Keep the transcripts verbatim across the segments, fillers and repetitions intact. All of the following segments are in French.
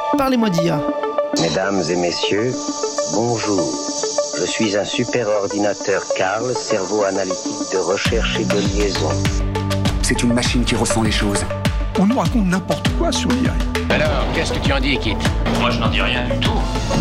Parlez-moi d'I A. Mesdames et messieurs, bonjour. Je suis un super ordinateur Carl, cerveau analytique de recherche et de liaison. C'est une machine qui ressent les choses. On nous raconte n'importe quoi sur l'I A. Alors, qu'est-ce que tu en dis, Kit ? Moi, je n'en dis rien du tout.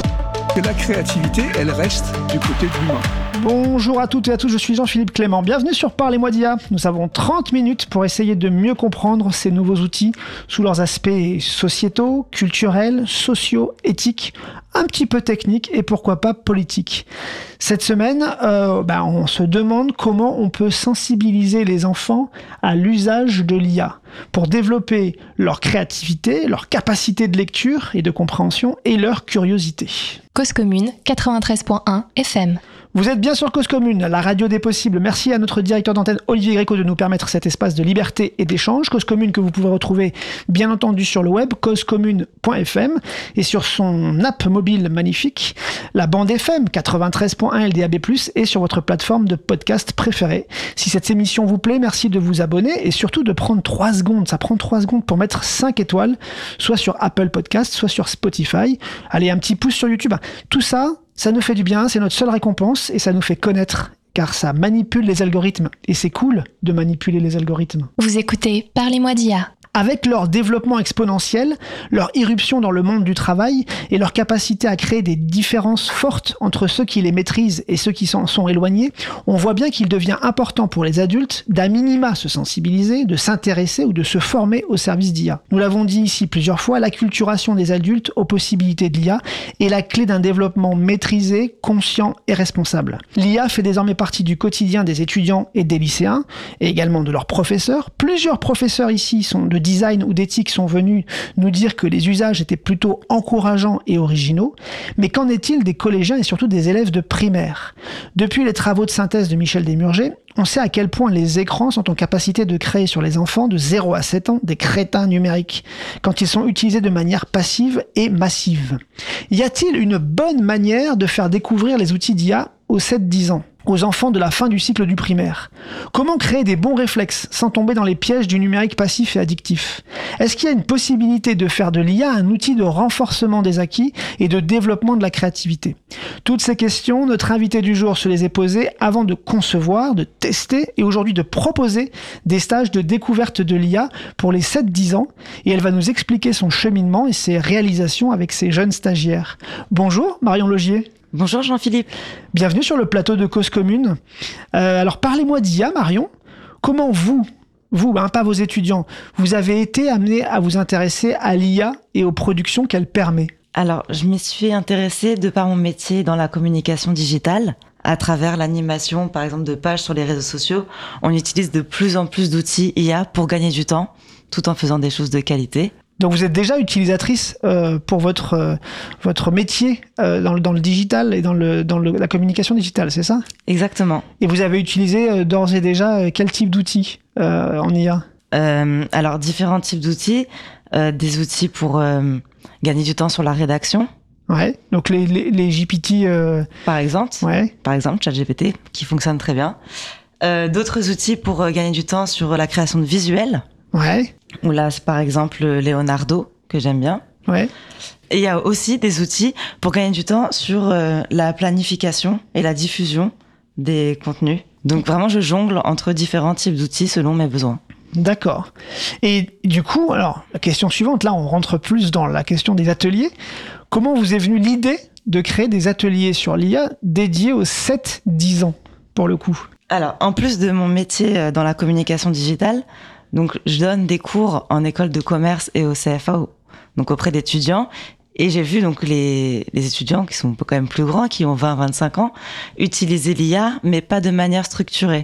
Que la créativité, elle reste du côté de l'humain. Bonjour à toutes et à tous, je suis Jean-Philippe Clément. Bienvenue sur Parlez-moi d'I A. Nous avons trente minutes pour essayer de mieux comprendre ces nouveaux outils sous leurs aspects sociétaux, culturels, sociaux, éthiques, un petit peu techniques et pourquoi pas politiques. Cette semaine, euh, bah, on se demande comment on peut sensibiliser les enfants à l'usage de l'I A pour développer leur créativité, leur capacité de lecture et de compréhension et leur curiosité. Cause Commune, quatre-vingt-treize point un F M. Vous êtes bien sur Cause Commune, la radio des possibles. Merci à notre directeur d'antenne Olivier Gréco de nous permettre cet espace de liberté et d'échange. Cause Commune que vous pouvez retrouver bien entendu sur le web, cause commune point f m et sur son app mobile magnifique, la bande F M quatre-vingt-treize point un L D A B plus, et sur votre plateforme de podcast préférée. Si cette émission vous plaît, merci de vous abonner et surtout de prendre trois secondes. Ça prend trois secondes pour mettre cinq étoiles, soit sur Apple Podcast, soit sur Spotify. Allez, un petit pouce sur YouTube. Tout ça, ça nous fait du bien, c'est notre seule récompense et ça nous fait connaître, car ça manipule les algorithmes. Et c'est cool de manipuler les algorithmes. Vous écoutez Parlez-moi d'I A. Avec leur développement exponentiel, leur irruption dans le monde du travail et leur capacité à créer des différences fortes entre ceux qui les maîtrisent et ceux qui s'en sont éloignés, on voit bien qu'il devient important pour les adultes d'à minima se sensibiliser, de s'intéresser ou de se former au service d'I A. Nous l'avons dit ici plusieurs fois, l'acculturation des adultes aux possibilités de l'I A est la clé d'un développement maîtrisé, conscient et responsable. L'I A fait désormais partie du quotidien des étudiants et des lycéens, et également de leurs professeurs. Plusieurs professeurs ici sont de design ou d'éthique sont venus nous dire que les usages étaient plutôt encourageants et originaux. Mais qu'en est-il des collégiens et surtout des élèves de primaire ? Depuis les travaux de synthèse de Michel Desmurger, on sait à quel point les écrans sont en capacité de créer sur les enfants de zéro à sept ans des crétins numériques, quand ils sont utilisés de manière passive et massive. Y a-t-il une bonne manière de faire découvrir les outils d'I A aux sept dix ans ? Aux enfants de la fin du cycle du primaire. Comment créer des bons réflexes sans tomber dans les pièges du numérique passif et addictif ? Est-ce qu'il y a une possibilité de faire de l'I A un outil de renforcement des acquis et de développement de la créativité ? Toutes ces questions, notre invité du jour se les est posées avant de concevoir, de tester et aujourd'hui de proposer des stages de découverte de l'I A pour les sept dix ans, et elle va nous expliquer son cheminement et ses réalisations avec ses jeunes stagiaires. Bonjour Marion Logier. Bonjour Jean-Philippe. Bienvenue sur le plateau de Cause Commune. Euh, alors parlez-moi d'I A, Marion. Comment vous, vous, hein, pas vos étudiants, vous avez été amené à vous intéresser à l'I A et aux productions qu'elle permet ? Alors, je m'y suis intéressée de par mon métier dans la communication digitale. À travers l'animation, par exemple, de pages sur les réseaux sociaux, on utilise de plus en plus d'outils I A pour gagner du temps, tout en faisant des choses de qualité. Donc vous êtes déjà utilisatrice euh, pour votre euh, votre métier euh, dans le dans le digital et dans le dans le, la communication digitale, c'est ça ? Exactement. Et vous avez utilisé euh, d'ores et déjà euh, quel type d'outils euh, en I A ? euh, Alors différents types d'outils, euh, des outils pour euh, gagner du temps sur la rédaction. Ouais. Donc les les, les G P T. Euh... Par exemple. Ouais. Par exemple, ChatGPT qui fonctionne très bien. Euh, d'autres outils pour euh, gagner du temps sur la création de visuels. Ouais. Ou là, c'est par exemple Leonardo, que j'aime bien. Ouais. Et il y a aussi des outils pour gagner du temps sur euh, la planification et la diffusion des contenus. Donc vraiment, je jongle entre différents types d'outils selon mes besoins. D'accord. Et du coup, alors, la question suivante, là, on rentre plus dans la question des ateliers. Comment vous est venue l'idée de créer des ateliers sur l'I A dédiés aux sept dix ans, pour le coup ? Alors, en plus de mon métier dans la communication digitale, donc, je donne des cours en école de commerce et au C F A, donc auprès d'étudiants. Et j'ai vu donc les, les étudiants qui sont quand même plus grands, qui ont vingt à vingt-cinq ans, utiliser l'I A, mais pas de manière structurée.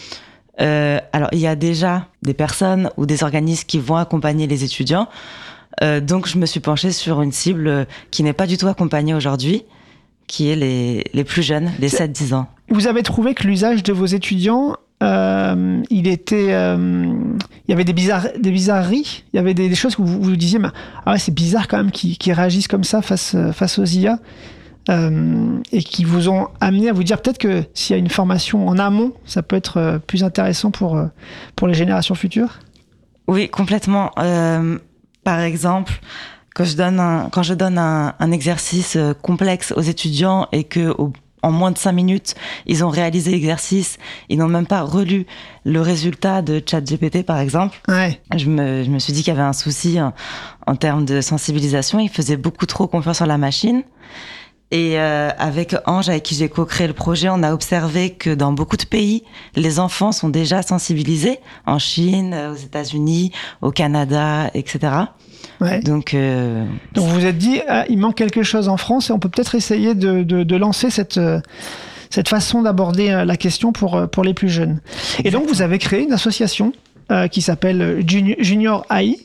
Euh, alors, il y a déjà des personnes ou des organismes qui vont accompagner les étudiants. Euh, donc, je me suis penchée sur une cible qui n'est pas du tout accompagnée aujourd'hui, qui est les, les plus jeunes, les sept dix ans. Vous avez trouvé que l'usage de vos étudiants... Euh, il était, euh, il y avait des, bizarres, des bizarreries, il y avait des, des choses que vous vous disiez, mais, ah ouais, c'est bizarre quand même qu'ils, qu'ils réagissent comme ça face, face aux I A, euh, et qui vous ont amené à vous dire peut-être que s'il y a une formation en amont, ça peut être plus intéressant pour, pour les générations futures. Oui, complètement. Euh, par exemple, quand je donne un, quand je donne un, un exercice complexe aux étudiants et que au, en moins de cinq minutes, ils ont réalisé l'exercice, ils n'ont même pas relu le résultat de ChatGPT, par exemple. Ouais. Je me, je me suis dit qu'il y avait un souci en, en termes de sensibilisation. Ils faisaient beaucoup trop confiance en la machine. Et euh, avec Ange, avec qui j'ai co-créé le projet, on a observé que dans beaucoup de pays, les enfants sont déjà sensibilisés, en Chine, aux États-Unis, au Canada, et cetera. Ouais. Donc, euh, Donc vous vous êtes dit, ah, il manque quelque chose en France et on peut peut-être essayer de, de, de lancer cette, euh, cette façon d'aborder euh, la question pour, pour les plus jeunes. Exactement. Et donc vous avez créé une association euh, qui s'appelle Junior, Junior A I.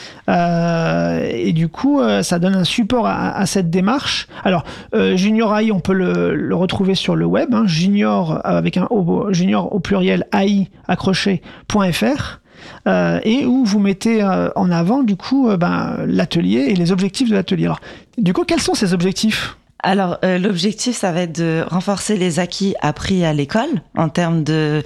Euh, et du coup, euh, ça donne un support à, à cette démarche. Alors, euh, Junior A I, on peut le, le retrouver sur le web, hein, Junior euh, avec un au, Junior au pluriel A I accroché point F R. Euh, et où vous mettez euh, en avant du coup euh, ben, l'atelier et les objectifs de l'atelier. Alors, du coup, quels sont ces objectifs ? Alors, euh, l'objectif, ça va être de renforcer les acquis appris à l'école en termes de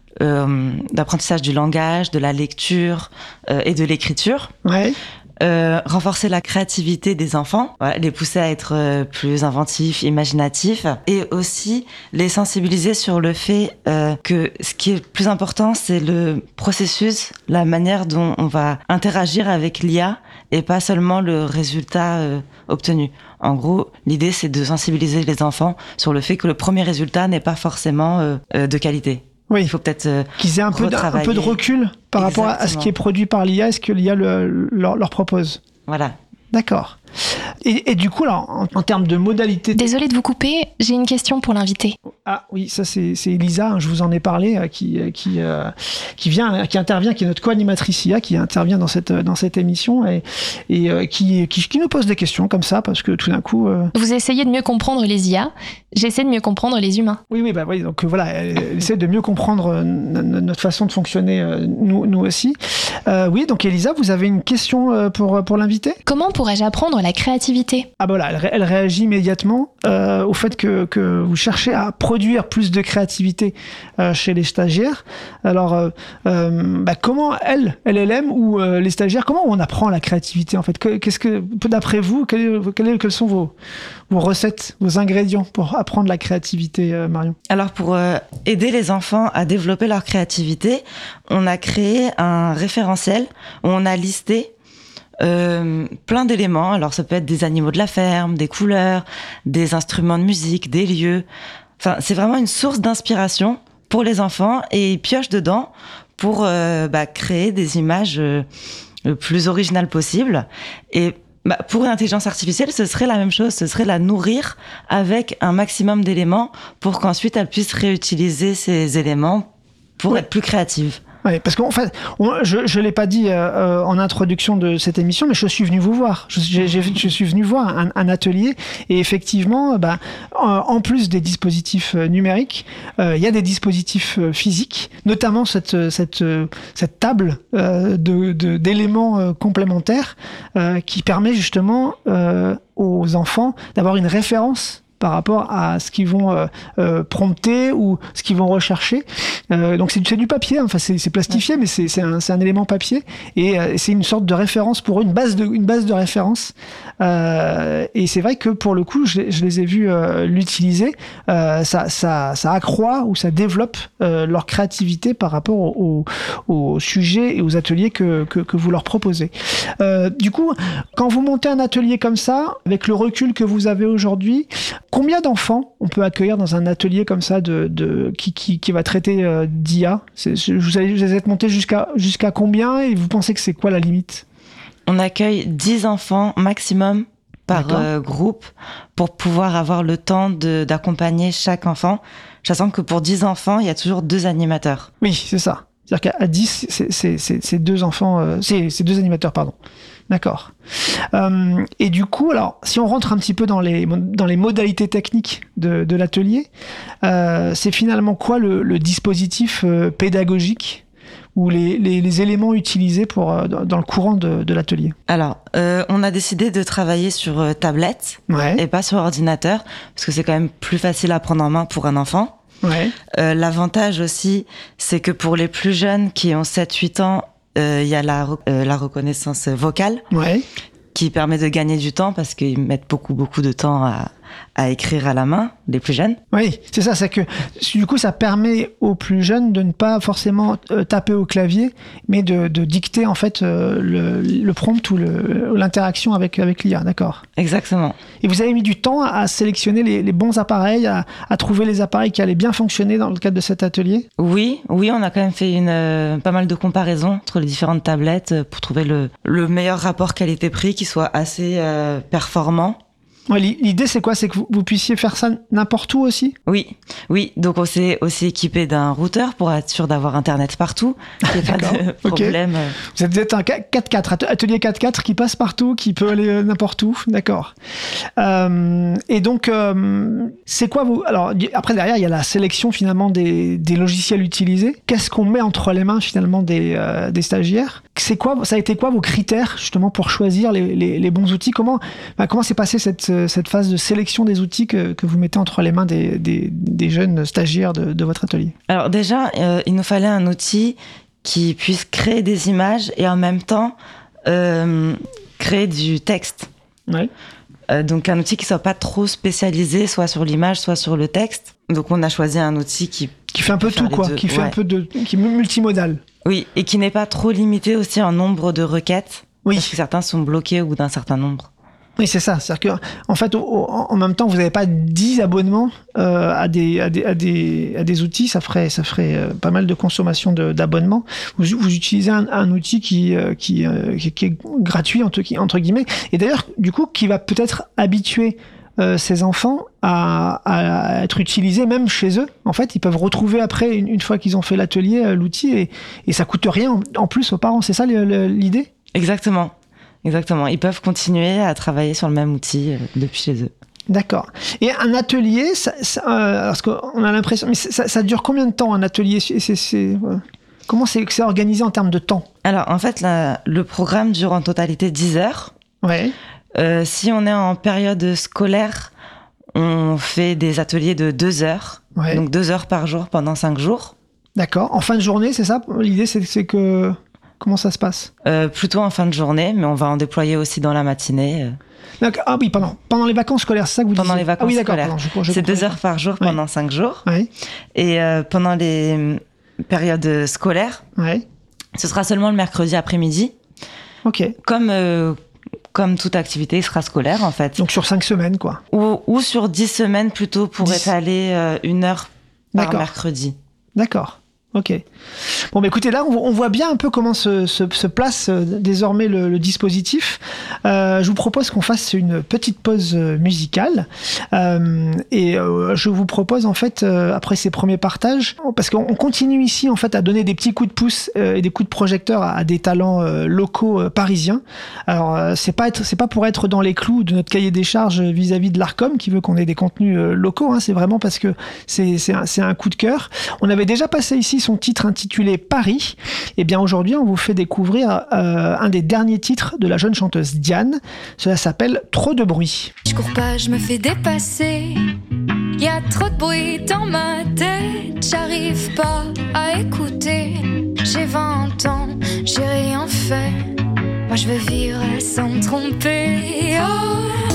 euh, d'apprentissage du langage, de la lecture euh, et de l'écriture. Ouais. Euh, renforcer la créativité des enfants, voilà, les pousser à être euh, plus inventifs, imaginatifs, et aussi les sensibiliser sur le fait euh, que ce qui est le plus important, c'est le processus, la manière dont on va interagir avec l'I A et pas seulement le résultat euh, obtenu. En gros, l'idée, c'est de sensibiliser les enfants sur le fait que le premier résultat n'est pas forcément euh, euh, de qualité. Oui, il faut peut-être euh, qu'ils aient un peu, de, un peu de recul par Exactement. rapport à ce qui est produit par l'I A et ce que l'I A le, leur, leur propose. Voilà. D'accord. Et, et du coup, alors, en, en termes de modalités... Désolée de vous couper, j'ai une question pour l'invité. Ah oui, ça c'est, c'est Elisa, hein, je vous en ai parlé, euh, qui, qui, euh, qui, vient, qui intervient, qui est notre co-animatrice I A, qui intervient dans cette, dans cette émission et, et euh, qui, qui, qui nous pose des questions comme ça, parce que tout d'un coup... Euh... Vous essayez de mieux comprendre les I A, j'essaie de mieux comprendre les humains. Oui, oui, bah oui, donc euh, voilà, elle, elle essaie de mieux comprendre euh, notre façon de fonctionner, euh, nous, nous aussi. Euh, oui, donc Elisa, vous avez une question euh, pour, pour l'invité ? Comment pourrais-je apprendre la créativité ? Ah bah voilà, elle, elle réagit immédiatement euh, au fait que, que vous cherchez à produire plus de créativité euh, chez les stagiaires. Alors, euh, euh, bah comment elle, L L M ou euh, les stagiaires, comment on apprend la créativité en fait ? Qu'est-ce que, d'après vous, quelles, quelles, quelles sont vos, vos recettes, vos ingrédients pour apprendre la créativité, euh, Marion ? Alors, pour euh, aider les enfants à développer leur créativité, on a créé un référentiel où on a listé Euh, plein d'éléments. Alors ça peut être des animaux de la ferme, des couleurs, des instruments de musique, des lieux. Enfin, c'est vraiment une source d'inspiration pour les enfants et ils piochent dedans pour euh, bah, créer des images euh, le plus originales possible. Et bah, pour une intelligence artificielle, ce serait la même chose. Ce serait la nourrir avec un maximum d'éléments pour qu'ensuite elle puisse réutiliser ces éléments pour ouais. être plus créative. Oui, parce qu'en fait, on, je ne l'ai pas dit euh, en introduction de cette émission, mais je suis venu vous voir. Je, j'ai, j'ai, je suis venu voir un, un atelier et effectivement, bah, en, en plus des dispositifs numériques, euh, il y a des dispositifs physiques, notamment cette, cette, cette table euh, de, de, d'éléments euh, complémentaires euh, qui permet justement euh, aux enfants d'avoir une référence par rapport à ce qu'ils vont euh, euh, prompter ou ce qu'ils vont rechercher. Euh, donc c'est, c'est du papier, enfin c'est, c'est plastifié, ouais. mais c'est, c'est, un, c'est un élément papier et euh, c'est une sorte de référence pour eux, une base de, une base de référence. Euh, et c'est vrai que pour le coup, je, je les ai vus euh, l'utiliser. Euh, ça, ça, ça accroît ou ça développe euh, leur créativité par rapport au, au, au sujet et aux ateliers que, que, que vous leur proposez. Euh, du coup, quand vous montez un atelier comme ça, avec le recul que vous avez aujourd'hui, combien d'enfants on peut accueillir dans un atelier comme ça de, de, qui, qui, qui va traiter euh, d'I A ? C'est, vous, allez, vous êtes monté jusqu'à, jusqu'à combien et vous pensez que c'est quoi la limite ? On accueille dix enfants maximum par euh, groupe pour pouvoir avoir le temps de, d'accompagner chaque enfant, sachant que pour dix enfants, il y a toujours deux animateurs. Oui, c'est ça. C'est-à-dire qu'à dix, c'est, c'est, c'est, c'est deux enfants, euh, c'est, c'est deux animateurs, pardon. D'accord. Euh, et du coup, alors, si on rentre un petit peu dans les, dans les modalités techniques de, de l'atelier, euh, c'est finalement quoi le, le dispositif euh, pédagogique ou les, les, les éléments utilisés pour, euh, dans le courant de, de l'atelier ? Alors, euh, on a décidé de travailler sur euh, tablette ouais. et pas sur ordinateur, parce que c'est quand même plus facile à prendre en main pour un enfant. Ouais. Euh, l'avantage aussi, c'est que pour les plus jeunes qui ont sept huit ans, il euh, y a la, euh, la reconnaissance vocale ouais. qui permet de gagner du temps parce qu'ils mettent beaucoup, beaucoup de temps à, à écrire à la main, les plus jeunes. Oui, c'est ça, c'est que du coup, ça permet aux plus jeunes de ne pas forcément euh, taper au clavier, mais de, de dicter en fait euh, le, le prompt ou le, l'interaction avec, avec l'I A, d'accord. Exactement. Et vous avez mis du temps à sélectionner les, les bons appareils, à, à trouver les appareils qui allaient bien fonctionner dans le cadre de cet atelier? Oui, oui, on a quand même fait une, euh, pas mal de comparaisons entre les différentes tablettes pour trouver le, le meilleur rapport qualité-prix qui soit assez euh, performant. Ouais, l'idée, c'est quoi? C'est que vous, vous puissiez faire ça n'importe où aussi? Oui, oui. Donc, on s'est aussi équipé d'un routeur pour être sûr d'avoir Internet partout. Qu'il n'y ait pas de problème. Okay. Vous êtes, vous êtes un quatre quatre, atelier quatre quatre qui passe partout, qui peut aller n'importe où. D'accord. Euh, et donc, euh, c'est quoi vous... Alors, après, derrière, il y a la sélection finalement des, des logiciels utilisés. Qu'est-ce qu'on met entre les mains finalement des, euh, des stagiaires? C'est quoi, ça a été quoi vos critères justement pour choisir les, les, les bons outils? Comment, bah, comment s'est passée cette, cette phase de sélection des outils que, que vous mettez entre les mains des, des, des jeunes stagiaires de, de votre atelier? Alors déjà, euh, il nous fallait un outil qui puisse créer des images et en même temps euh, créer du texte. Oui. Euh, donc un outil qui soit pas trop spécialisé, soit sur l'image, soit sur le texte. Donc on a choisi un outil qui qui fait un peu tout quoi, qui fait ouais. un peu de, qui est multimodal. Oui, et qui n'est pas trop limité aussi en nombre de requêtes. Oui. Parce que certains sont bloqués au bout d'un certain nombre. Oui, c'est ça. C'est-à-dire que, en fait, au, au, en même temps, vous n'avez pas dix abonnements euh, à, des, à, des, à, des, à des outils. Ça ferait, ça ferait euh, pas mal de consommation de, d'abonnements. Vous, vous utilisez un, un outil qui, euh, qui, euh, qui, qui est gratuit, entre, entre guillemets. Et d'ailleurs, du coup, qui va peut-être habituer euh, ces enfants à, à être utilisés même chez eux. En fait, ils peuvent retrouver après, une, une fois qu'ils ont fait l'atelier, euh, l'outil. Et, et ça coûte rien en, en plus aux parents. C'est ça l'idée? Exactement. Exactement. Ils peuvent continuer à travailler sur le même outil euh, depuis chez eux. D'accord. Et un atelier, ça, ça, euh, parce qu'on a l'impression, mais ça, ça dure combien de temps un atelier? c'est, c'est, c'est, ouais. Comment c'est, c'est organisé en termes de temps? Alors, en fait, la, le programme dure en totalité dix heures. Ouais. Euh, si on est en période scolaire, on fait des ateliers de deux heures. Ouais. Donc deux heures par jour pendant cinq jours. D'accord. En fin de journée, c'est ça? L'idée, c'est, c'est que... Comment ça se passe? euh, Plutôt en fin de journée, mais on va en déployer aussi dans la matinée. D'accord. Ah oui, pendant, pendant les vacances scolaires, c'est ça que vous pendant disiez? Les vacances ah oui, d'accord, scolaires. Pardon, je, je c'est deux heures par jour pendant ouais. cinq jours. Ouais. Et euh, pendant les périodes scolaires, ouais. ce sera seulement le mercredi après-midi. Ok. Comme, euh, comme toute activité sera scolaire, en fait. Donc sur cinq semaines, quoi. Ou, ou sur dix semaines plutôt pour dix. Étaler euh, une heure par d'accord. mercredi. D'accord. Ok. Bon, bah écoutez, là, on, on voit bien un peu comment se, se, se place euh, désormais le, le dispositif. Euh, je vous propose qu'on fasse une petite pause musicale. Euh, et euh, je vous propose, en fait, euh, après ces premiers partages, parce qu'on continue ici, en fait, à donner des petits coups de pouce euh, et des coups de projecteur à, à des talents euh, locaux euh, parisiens. Alors, euh, c'est pas être, c'est pas pour être dans les clous de notre cahier des charges vis-à-vis de l'Arcom qui veut qu'on ait des contenus euh, locaux. Hein, c'est vraiment parce que c'est, c'est, un, c'est un coup de cœur. On avait déjà passé ici son titre intitulé Paris. Et bien aujourd'hui, on vous fait découvrir euh, un des derniers titres de la jeune chanteuse Diane. Cela s'appelle Trop de bruit. Je cours pas, je me fais dépasser. Y a trop de bruit dans ma tête. J'arrive pas à écouter. J'ai vingt ans, j'ai rien fait. Moi je veux vivre sans tromper. Oh,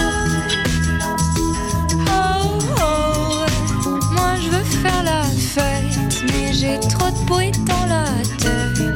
oh, oh. Moi je veux faire la fête, mais j'ai trop de bruit dans la tête.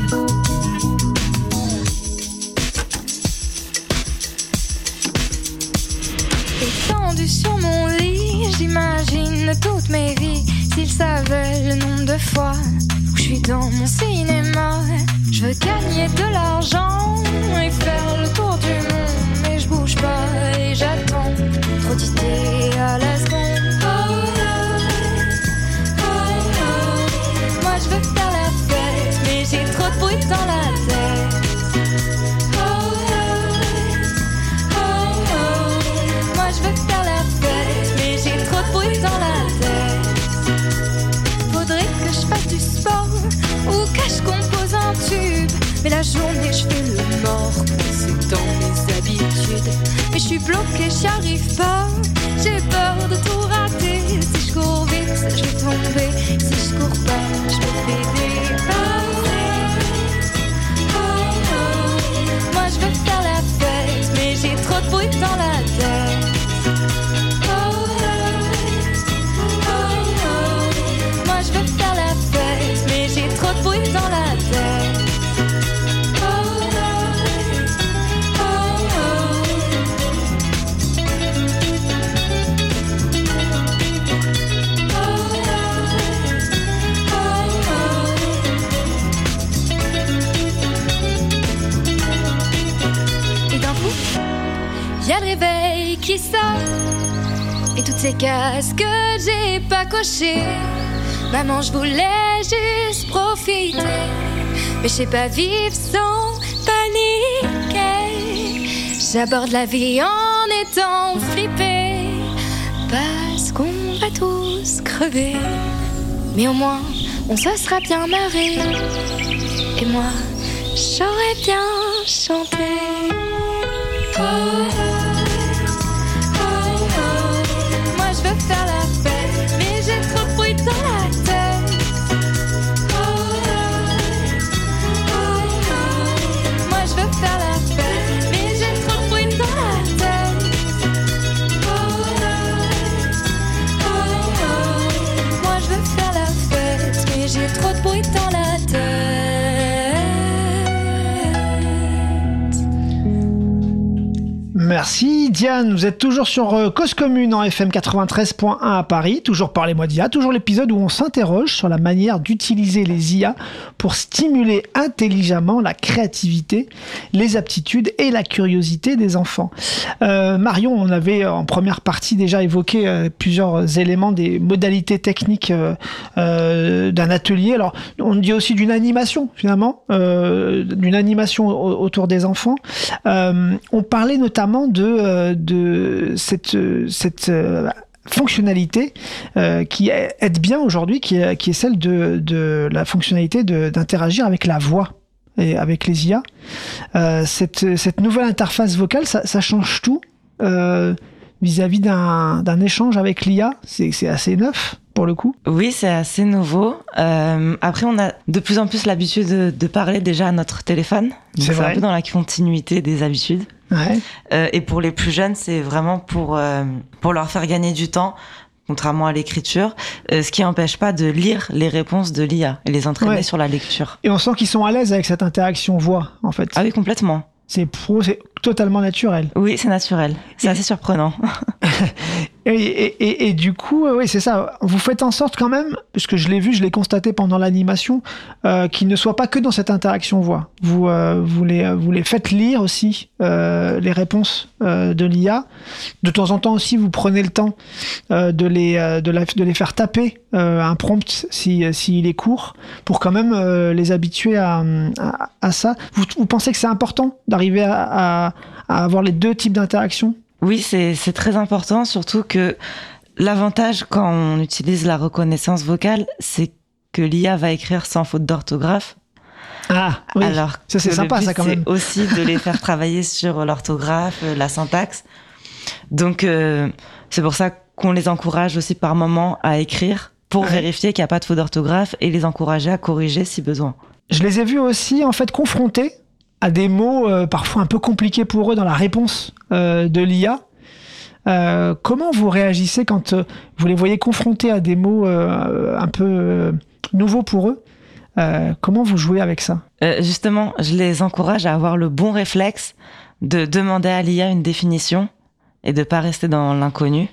Étendu sur mon lit, j'imagine toutes mes vies. S'ils savaient le nombre de fois où je suis dans mon cinéma. Je veux gagner de l'argent et faire le tour du monde, mais je bouge pas et j'attends. Trop d'idées à la seconde. Oh, oh, oh, oh. Moi je veux faire la fête, mais j'ai trop de bruit dans la tête. Oh, oh, oh, oh. Moi je veux faire la fête, mais j'ai trop de bruit dans la tête. Faudrait que je fasse du sport ou que je compose un tube. Mais la journée je fais le mort, c'est dans mes habitudes. Mais je suis bloquée, j'y arrive pas. J'ai peur de tout rater. Si je cours vite, je vais tomber. Si je cours pas, je me fais dépasser. Oh, oh. Moi je veux faire la fête, mais dans la tête. Oh, oh, oh, oh. Moi je veux faire la fête, mais j'ai trop de bruit dans la tête. Oh, oh, oh, oh. Et d'un coup, y a le réveil qui sort et toutes ces cases que j'ai pas cochées. Maman, je voulais juste profiter, mais je sais pas vivre sans paniquer. J'aborde la vie en étant flippée, parce qu'on va tous crever. Mais au moins, on se sera bien marré, et moi, j'aurais bien chanté. Oh, oh, oh. Moi je veux faire la fête, mais j'ai trop de bruit dans la tête. Oh, oh, oh. Moi je veux faire la fête, mais j'ai trop de bruit dans la tête. Oh, oh, oh. Moi je veux faire la fête, mais j'ai trop de bruit dans la tête. Merci Diane, vous êtes toujours sur euh, Cause Commune en F M quatre-vingt-treize point un à Paris, toujours Parlez-moi d'I A, toujours l'épisode où on s'interroge sur la manière d'utiliser les I A pour stimuler intelligemment la créativité, les aptitudes et la curiosité des enfants. Euh, Marion, on avait en première partie déjà évoqué euh, plusieurs éléments des modalités techniques euh, euh, d'un atelier. Alors, on dit aussi d'une animation finalement, euh, d'une animation au- autour des enfants. Euh, on parlait notamment de, euh, de cette, cette euh, fonctionnalité euh, qui aide bien aujourd'hui, qui est, qui est celle de, de la fonctionnalité de, d'interagir avec la voix et avec les I A. Euh, cette, cette nouvelle interface vocale, ça, ça change tout euh, vis-à-vis d'un, d'un échange avec l'I A. C'est, c'est assez neuf pour le coup. Oui, c'est assez nouveau. Euh, après, on a de plus en plus l'habitude de, de parler déjà à notre téléphone. Donc C'est c'est vrai. un peu dans la continuité des habitudes. Ouais. Euh, et pour les plus jeunes, c'est vraiment pour, euh, pour leur faire gagner du temps, contrairement à l'écriture, euh, ce qui n'empêche pas de lire les réponses de l'I A et les entraîner Ouais. sur la lecture. Et on sent qu'ils sont à l'aise avec cette interaction voix, en fait. Ah oui, complètement. C'est pro, c'est totalement naturel. Oui, c'est naturel. C'est Et- assez surprenant. Et, et, et, et du coup, euh, oui, c'est ça. Vous faites en sorte quand même, parce que je l'ai vu, je l'ai constaté pendant l'animation, euh, qu'il ne soit pas que dans cette interaction voix. Vous, euh, vous, les, vous les faites lire aussi euh, les réponses euh, de l'I A. De temps en temps aussi, vous prenez le temps euh, de, les, euh, de, la, de les faire taper euh, un prompt si, s'il est court, pour quand même euh, les habituer à, à, à ça. Vous, vous pensez que c'est important d'arriver à, à, à avoir les deux types d'interactions ? Oui, c'est, c'est très important, surtout que l'avantage quand on utilise la reconnaissance vocale, c'est que l'I A va écrire sans faute d'orthographe. Ah, oui. Alors Ça, c'est que sympa, le but, ça, quand même. c'est aussi de les faire travailler sur l'orthographe, la syntaxe. Donc, euh, c'est pour ça qu'on les encourage aussi par moment à écrire pour Ouais. vérifier qu'il n'y a pas de faute d'orthographe et les encourager à corriger si besoin. Je les ai vus aussi, en fait, confrontés à des mots euh, parfois un peu compliqués pour eux dans la réponse euh, de l'I A. Euh, comment vous réagissez quand euh, vous les voyez confrontés à des mots euh, un peu euh, nouveaux pour eux ? Euh, comment vous jouez avec ça ? Euh, justement, je les encourage à avoir le bon réflexe de demander à l'I A une définition et de pas rester dans l'inconnu.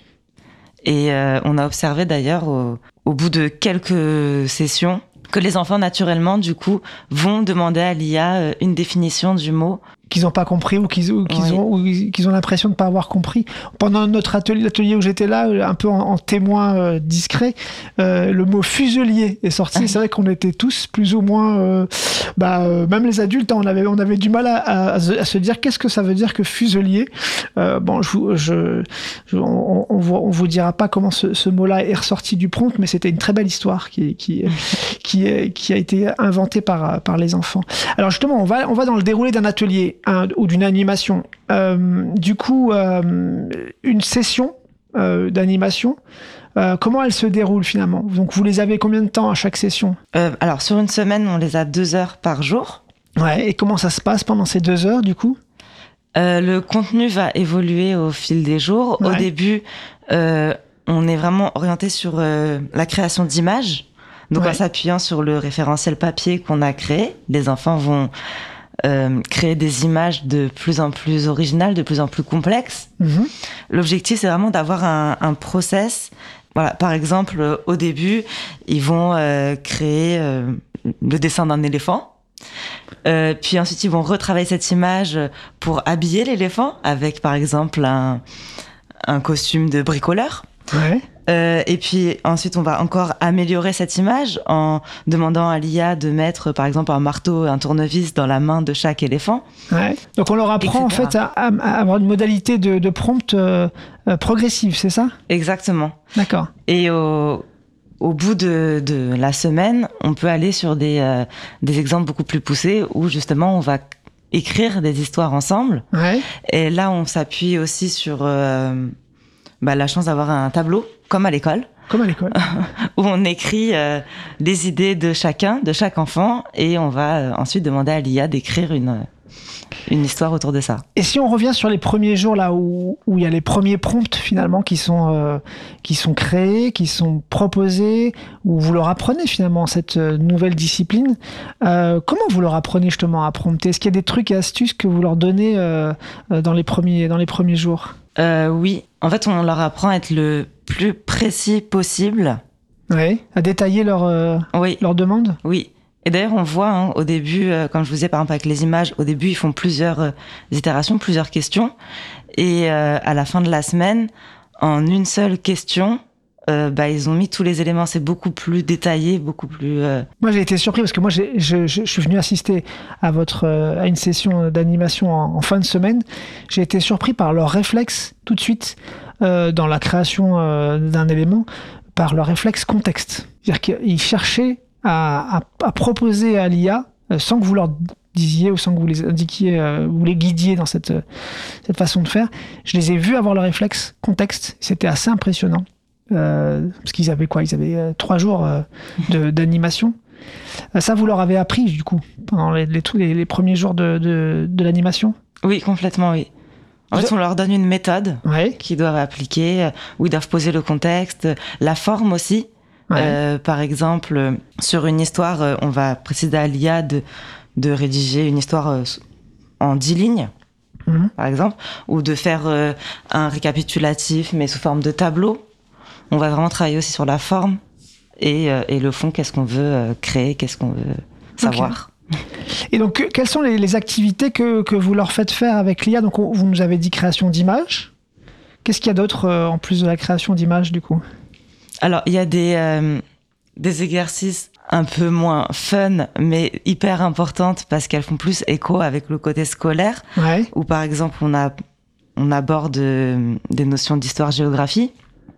Et euh, on a observé d'ailleurs au, au bout de quelques sessions que les enfants naturellement du coup vont demander à l'I A euh, une définition du mot. Qu'ils n'ont pas compris ou qu'ils, ou qu'ils Oui. ont, ou qu'ils ont l'impression de ne pas avoir compris. Pendant notre atelier, l'atelier où j'étais là, un peu en, en témoin euh, discret, euh, le mot fuselier est sorti. C'est vrai qu'on était tous plus ou moins, euh, bah, euh, même les adultes, hein, on avait, on avait du mal à, à, à se- à se dire qu'est-ce que ça veut dire que fuselier. Euh, bon, je, vous- je, je- on, on, vous, on vous dira pas comment ce, ce mot-là est ressorti du prompt, mais c'était une très belle histoire qui, qui, qui, qui a été inventée par, par les enfants. Alors justement, on va, on va dans le déroulé d'un atelier un- ou d'une animation. Euh, du coup, euh, une session euh, d'animation, euh, comment elle se déroule finalement ? Donc vous les avez combien de temps à chaque session ? Euh, alors sur une semaine, on les a deux heures par jour. Ouais, et comment ça se passe pendant ces deux heures du coup ? euh, Le contenu va évoluer au fil des jours. Ouais. Au début, euh, on est vraiment orienté sur euh, la création d'images. Donc, ouais. en s'appuyant sur le référentiel papier qu'on a créé, les enfants vont euh, créer des images de plus en plus originales, de plus en plus complexes. Mm-hmm. L'objectif, c'est vraiment d'avoir un, un process. Voilà, par exemple, euh, au début, ils vont euh, créer euh, le dessin d'un éléphant. Euh, puis ensuite, ils vont retravailler cette image pour habiller l'éléphant avec, par exemple, un, un costume de bricoleur. Ouais. Euh, et puis ensuite, on va encore améliorer cette image en demandant à l'I A de mettre, par exemple, un marteau et un tournevis dans la main de chaque éléphant. Ouais. Donc on leur apprend et cetera en fait à, à avoir une modalité de, de prompt euh, euh, progressive, c'est ça ? Exactement. D'accord. Et au, au bout de, de la semaine, on peut aller sur des, euh, des exemples beaucoup plus poussés où justement on va écrire des histoires ensemble. Ouais. Et là, on s'appuie aussi sur euh, bah, la chance d'avoir un tableau, comme à l'école. Comme à l'école. Où on écrit euh, les idées de chacun, de chaque enfant, et on va euh, ensuite demander à l'I A d'écrire une, une histoire autour de ça. Et si on revient sur les premiers jours, là où, où il y a les premiers prompts finalement qui sont, euh, qui sont créés, qui sont proposés, où vous leur apprenez finalement cette euh, nouvelle discipline, euh, comment vous leur apprenez justement à prompter ? Est-ce qu'il y a des trucs et astuces que vous leur donnez euh, dans, les premiers, dans les premiers jours ? euh, Oui, en fait on leur apprend à être le plus précis possible. Oui, à détailler leur, euh, oui. leur demande. Oui. Et d'ailleurs, on voit hein, au début, euh, comme je vous disais, par exemple avec les images, au début, ils font plusieurs euh, itérations, plusieurs questions. Et euh, à la fin de la semaine, en une seule question, euh, bah, ils ont mis tous les éléments. C'est beaucoup plus détaillé, beaucoup plus... Euh... Moi, j'ai été surpris parce que moi, j'ai, je, je, je suis venu assister à, votre, euh, à une session d'animation en, en fin de semaine. J'ai été surpris par leur réflexe tout de suite euh, dans la création euh, d'un élément, par leur réflexe contexte. C'est-à-dire qu'ils cherchaient À, à, à proposer à l'I A, euh, sans que vous leur disiez ou sans que vous les indiquiez, euh, vous les guidiez dans cette, euh, cette façon de faire. Je les ai vus avoir le réflexe contexte. C'était assez impressionnant. Euh, parce qu'ils avaient quoi ? Ils avaient euh, trois jours euh, de, d'animation. Euh, ça, vous leur avez appris, du coup, pendant les, les, les, les premiers jours de, de, de l'animation ? Oui, complètement, oui. En fait, on leur donne une méthode ouais. qu'ils doivent appliquer, où ils doivent poser le contexte, la forme aussi. Ouais. Euh, par exemple, sur une histoire, euh, on va préciser à l'I A de, de rédiger une histoire euh, en dix lignes, mmh. par exemple, ou de faire euh, un récapitulatif, mais sous forme de tableau. On va vraiment travailler aussi sur la forme et, euh, et le fond, qu'est-ce qu'on veut euh, créer, qu'est-ce qu'on veut savoir. Okay. Et donc, quelles sont les, les activités que, que vous leur faites faire avec l'I A ? Donc, on, vous nous avez dit création d'images. Qu'est-ce qu'il y a d'autre euh, en plus de la création d'images, du coup ? Alors, il y a des, euh, des exercices un peu moins fun, mais hyper importantes parce qu'elles font plus écho avec le côté scolaire. Ouais. Où, par exemple, on, a, on aborde euh, des notions d'histoire-géographie,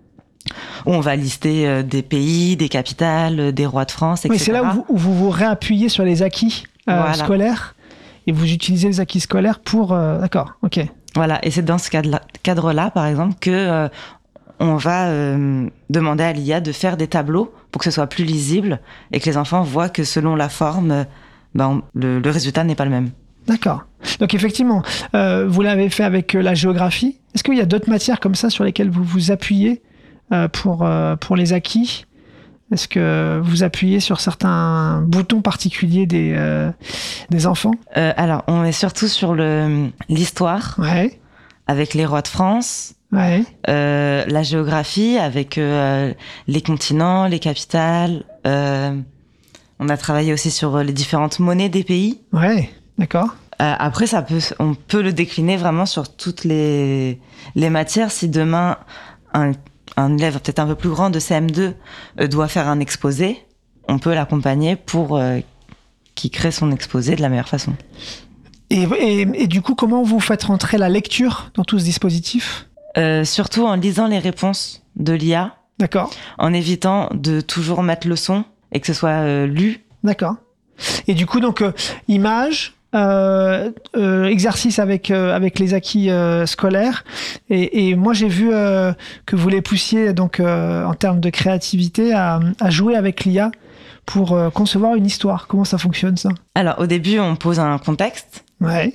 où on va lister euh, des pays, des capitales, des rois de France, et cetera. Oui, c'est là où vous où vous, vous réappuyez sur les acquis euh, voilà. scolaires et vous utilisez les acquis scolaires pour... Euh, d'accord, ok. Voilà, et c'est dans ce cadre-là, cadre-là par exemple, que... Euh, on va euh, demander à l'I A de faire des tableaux pour que ce soit plus lisible et que les enfants voient que selon la forme, ben, le, le résultat n'est pas le même. D'accord. Donc effectivement, euh, vous l'avez fait avec euh, la géographie. Est-ce qu'il y a d'autres matières comme ça sur lesquelles vous vous appuyez euh, pour, euh, pour les acquis ? Est-ce que vous appuyez sur certains boutons particuliers des, euh, des enfants ? euh, Alors, on est surtout sur le, l'histoire, ouais. avec les rois de France. Ouais. Euh, la géographie avec euh, les continents, les capitales. Euh, on a travaillé aussi sur les différentes monnaies des pays. Ouais, d'accord. Euh, après, ça peut, on peut le décliner vraiment sur toutes les, les matières. Si demain, un, un élève peut-être un peu plus grand de C M deux euh, doit faire un exposé, on peut l'accompagner pour euh, qu'il crée son exposé de la meilleure façon. Et, et, et du coup, comment vous faites rentrer la lecture dans tout ce dispositif ? Euh, surtout en lisant les réponses de l'I A. D'accord. En évitant de toujours mettre le son et que ce soit euh, lu. D'accord. Et du coup, donc, euh, images, euh, euh, exercice avec, euh, avec les acquis euh, scolaires. Et, et moi, j'ai vu euh, que vous les poussiez, donc, euh, en termes de créativité, à, à jouer avec l'I A pour euh, concevoir une histoire. Comment ça fonctionne, ça ? Alors, au début, on pose un contexte. Ouais.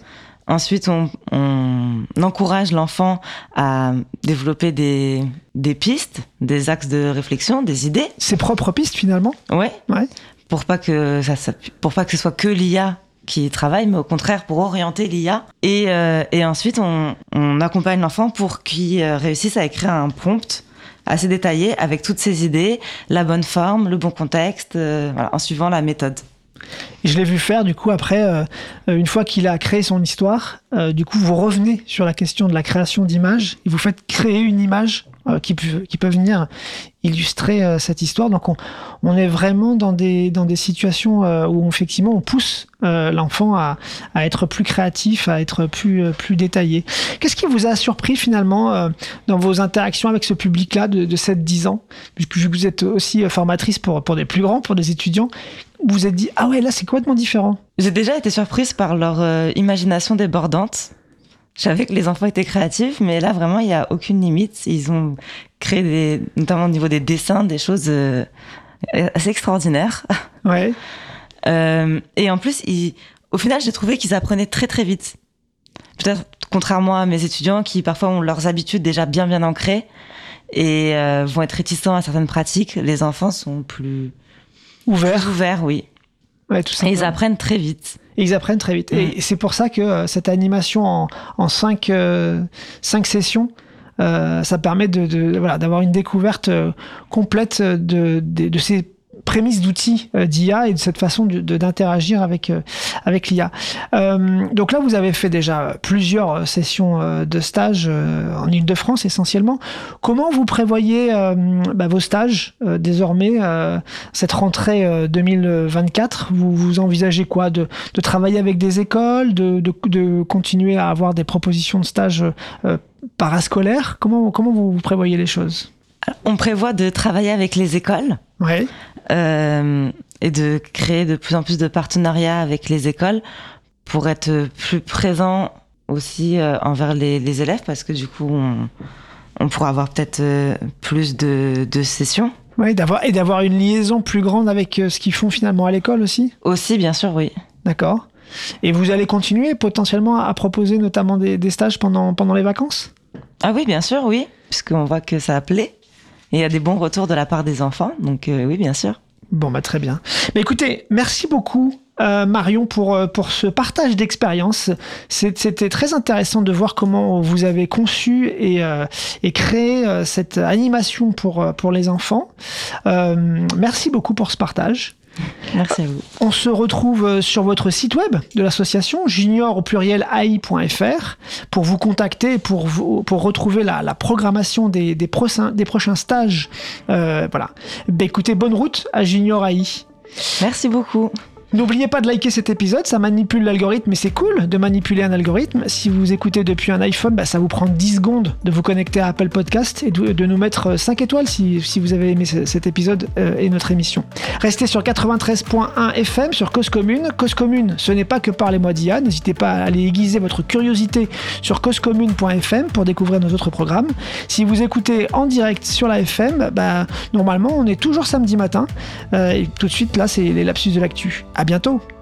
Ensuite, on, on encourage l'enfant à développer des, des pistes, des axes de réflexion, des idées. Ses propres pistes, finalement. Ouais. Ouais. Pour pas que ça, ça, pour pas que ce soit que l'I A qui travaille, mais au contraire pour orienter l'I A. Et, euh, et ensuite, on, on accompagne l'enfant pour qu'il réussisse à écrire un prompt assez détaillé avec toutes ses idées, la bonne forme, le bon contexte, euh, voilà, en suivant la méthode. Et je l'ai vu faire, du coup, après, euh, une fois qu'il a créé son histoire, euh, du coup, vous revenez sur la question de la création d'images et vous faites créer une image euh, qui, peut, qui peut venir illustrer euh, cette histoire. Donc, on, on est vraiment dans des, dans des situations euh, où, effectivement, on pousse euh, l'enfant à, à être plus créatif, à être plus, euh, plus détaillé. Qu'est-ce qui vous a surpris, finalement, euh, dans vos interactions avec ce public-là de, de sept à dix ans, puisque vous êtes aussi formatrice pour, pour des plus grands, pour des étudiants? Vous vous êtes dit, ah ouais, là, c'est complètement différent. J'ai déjà été surprise par leur euh, imagination débordante. Je savais que les enfants étaient créatifs, mais là, vraiment, il n'y a aucune limite. Ils ont créé, des, notamment au niveau des dessins, des choses euh, assez extraordinaires. Ouais. euh, et en plus, ils, au final, j'ai trouvé qu'ils apprenaient très, très vite. Peut-être contrairement à mes étudiants qui, parfois, ont leurs habitudes déjà bien, bien ancrées et euh, vont être réticents à certaines pratiques. Les enfants sont plus... Ouverts. Plus ouverts, oui. Ouais, tout et ils apprennent très vite. Et ils apprennent très vite. Mmh. Et c'est pour ça que euh, cette animation en, en cinq, euh, cinq sessions, euh, ça permet de, de, voilà, d'avoir une découverte euh, complète de, de, de ces prémices d'outils euh, d'I A et de cette façon de, de, d'interagir avec, euh, avec l'I A. Euh, donc là, vous avez fait déjà plusieurs sessions euh, de stage euh, en Ile-de-France essentiellement. Comment vous prévoyez euh, bah, vos stages euh, désormais, euh, cette rentrée euh, deux mille vingt-quatre? Vous, vous envisagez quoi? de, de travailler avec des écoles, de, de, de continuer à avoir des propositions de stages euh, parascolaires? Comment, comment vous, vous prévoyez les choses? On prévoit de travailler avec les écoles. Ouais. Euh, et de créer de plus en plus de partenariats avec les écoles pour être plus présent aussi euh, envers les, les élèves, parce que du coup, on, on pourra avoir peut-être euh, plus de, de sessions. Oui, d'avoir, et d'avoir une liaison plus grande avec euh, ce qu'ils font finalement à l'école aussi? Aussi, bien sûr, oui. D'accord. Et vous allez continuer potentiellement à proposer notamment des, des stages pendant, pendant les vacances? Ah oui, bien sûr, oui, puisqu'on voit que ça plaît. Et il y a des bons retours de la part des enfants, donc euh, oui, bien sûr. Bon, bah très bien. Mais écoutez, merci beaucoup euh, Marion pour, pour ce partage d'expérience. C'était très intéressant de voir comment vous avez conçu et, euh, et créé euh, cette animation pour, pour les enfants. Euh, merci beaucoup pour ce partage. Merci à vous. On se retrouve sur votre site web de l'association junior au pluriel A I point F R pour vous contacter, pour, vous, pour retrouver la, la programmation des, des, prochains, des prochains stages. Euh, voilà. Bah, écoutez, bonne route à Junior A I. Merci beaucoup. N'oubliez pas de liker cet épisode, ça manipule l'algorithme et c'est cool de manipuler un algorithme. Si vous écoutez depuis un iPhone, bah ça vous prend dix secondes de vous connecter à Apple Podcast et de, de nous mettre cinq étoiles si, si vous avez aimé ce, cet épisode euh, et notre émission. Restez sur quatre-vingt-treize point un F M sur Cause Commune. Cause Commune, ce n'est pas que parlez-moi d'I A. N'hésitez pas à aller aiguiser votre curiosité sur cause commune point F M pour découvrir nos autres programmes. Si vous écoutez en direct sur la F M, bah, normalement on est toujours samedi matin. Euh, et tout de suite là, c'est les lapsus de l'actu. À bientôt.